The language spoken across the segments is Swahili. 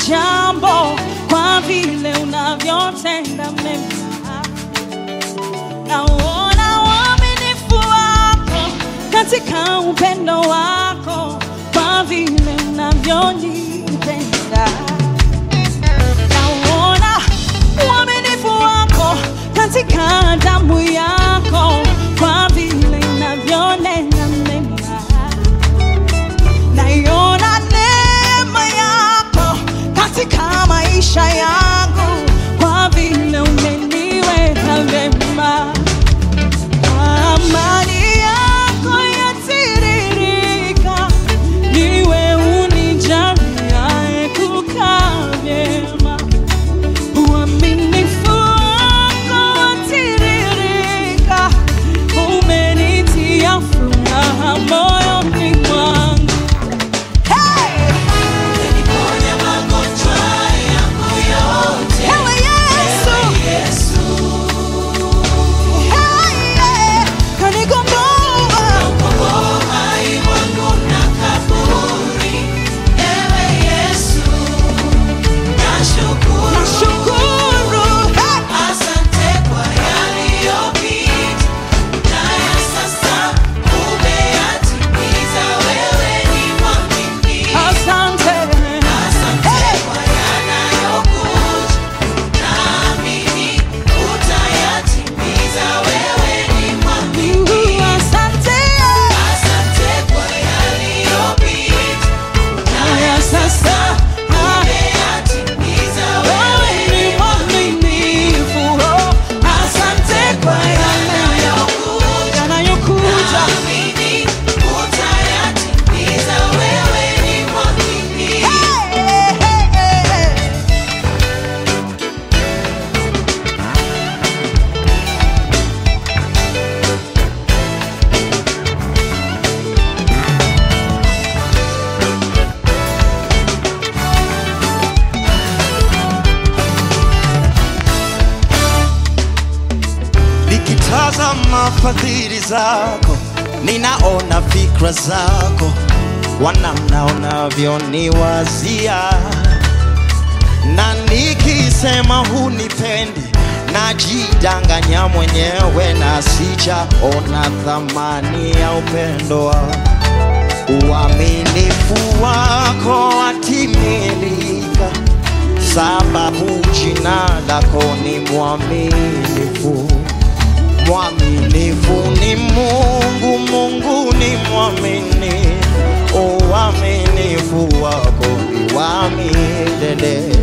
jambo kwa vile unavyotenda mema. Naona uaminifu wako katika upendo wako kwa vile unavyonipenda. Naona uaminifu wako katika damu yako kwa vile unavyonena mema. Naiona neema yako katika maisha yangu kwa vile umeniweka vema. Amani yako yatiririka, niwe unijaliaye kukaa vyema. Uaminifu wako watiririka, umenitia furaha moyoni mwangu. Umeniponya magonjwa yangu yote. Ewe Yesu, kanigomboa Uhai wangu na kaburi. Ewe Yesu, nashukuru. nashukuru. Asante kwa yaliyopita, na ya sasa umeyatimiza. Wewe ni mwaminifu. Asante. Asante kwa yanayokuja, naamini utayatimiza. Wewe ni mwaminifu. Asante. Asante kwa yaliyopita, na Haya sasa, umeyatimiza. wewe ni mwaminifu. Asante kwa Yanayokuja, yanayokuja. naamini utayatimiza. Wewe ni mwaminifu. Nikitazama fadhili zako, ninaona fikra zako, wanamna unavyoniwazia. Na nikisema hunipendi, najidanganya mwenyewe, na sijaona thamani ya upendo wako. Uaminifu wako watimilika, sababu jina lako ni mwaminifu. Mwaminifu ni Mungu, Mungu ni mwaminifu. Uaminifu wako ni wa milele.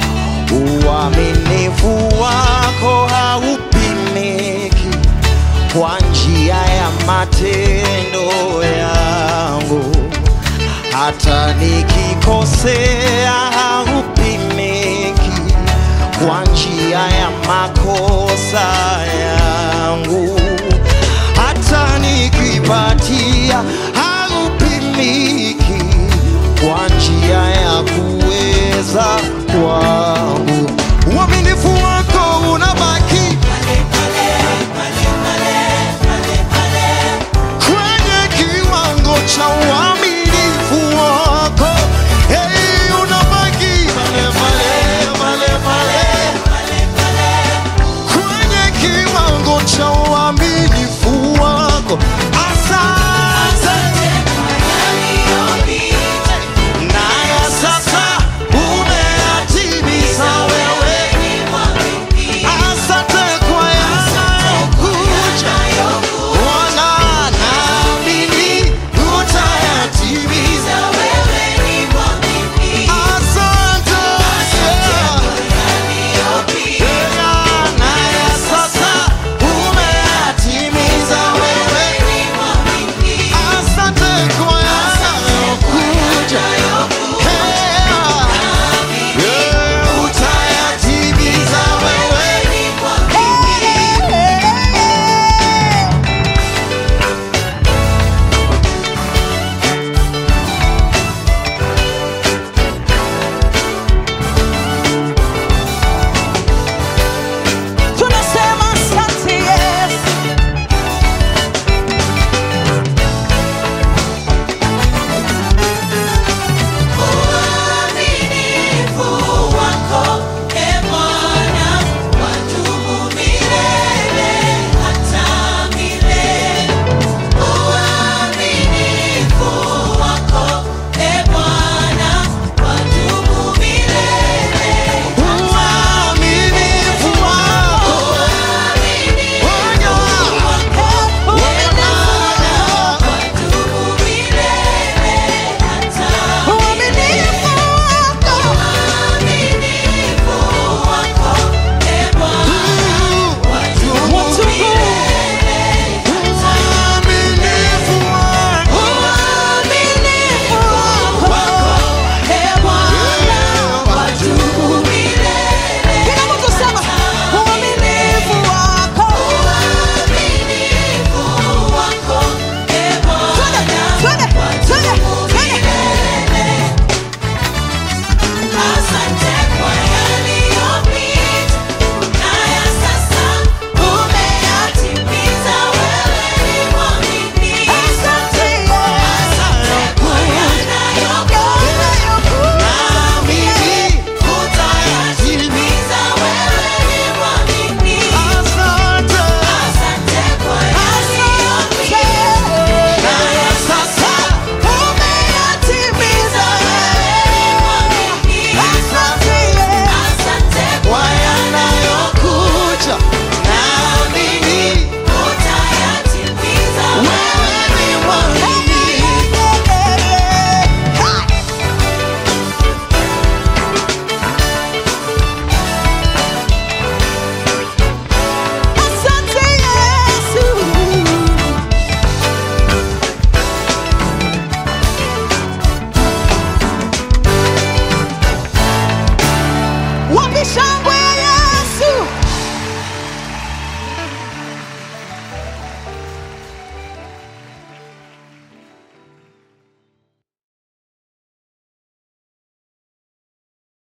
Uaminifu wako haupimiki kwa njia ya matendo yangu. Hata nikikosea haupimiki kwa njia ya makosa yangu. Hata nikipatia haupimiki kwa njia ya kuweza kwangu. Uaminifu wako unabaki kwenye kiwango cha uaminifu wako. Hey, unabaki asante